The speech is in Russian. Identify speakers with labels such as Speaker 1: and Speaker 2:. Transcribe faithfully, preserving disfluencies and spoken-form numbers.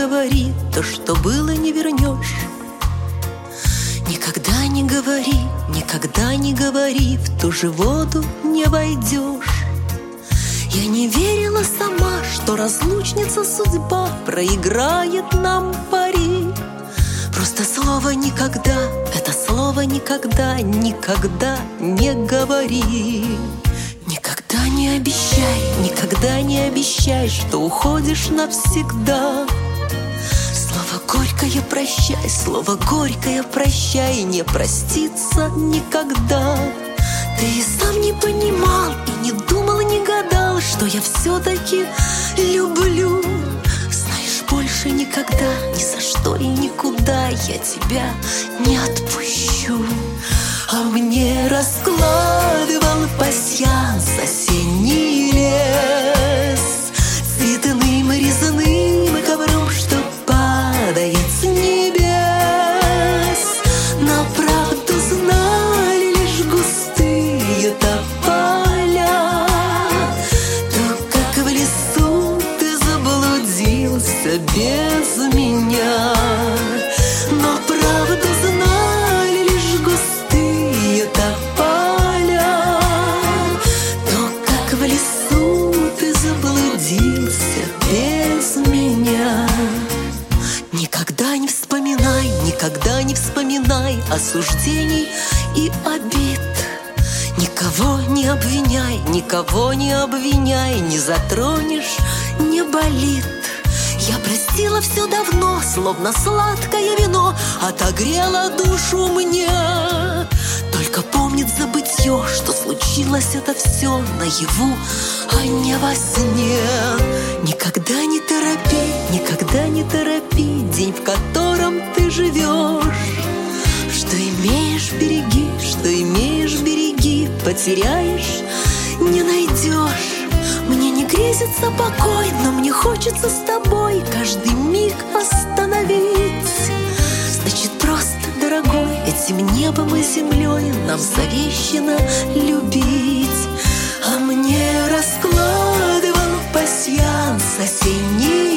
Speaker 1: говори, то, что было, не вернешь. Никогда не говори, никогда не говори, в ту же воду не войдешь. Я не верила сама, что разлучница судьба проиграет нам пари. Просто слово «никогда», это слово «никогда», никогда не говори. Никогда не обещай, никогда не обещай, что уходишь навсегда. Слово горькое прощай, слово горькое прощай, не проститься никогда. Ты и сам не понимал, и не думал, не гадал, что я все-таки люблю. Знаешь, больше никогда, ни за что и никуда я тебя не отпущу. А мне раскладывал пасьянс осенний лес цветным резным ковром, что падает с небес. Но правду знали лишь густые тополя. То, как в лесу ты заблудился без меня. Но правду знали лишь густые тополя. То, как в лесу ты заблудился без меня. Никогда не вспоминай, никогда не вспоминай осуждений и обид. Никого не обвиняй, никого не обвиняй, не затронешь, не болит. Я простила все давно, словно сладкое вино отогрело душу мне. Только помнит забытье, что случилось это все наяву, а не во сне. Никогда не торопи, никогда не торопи день, в котором ты живешь. Что имеешь, береги, что имеешь, береги, потеряешь, не найдешь. Мне не грезится покой, но мне хочется с тобой каждый миг остановить. Значит, просто, дорогой, этим небом и землей нам завещано любить. А мне раскладывал пасьянс осенний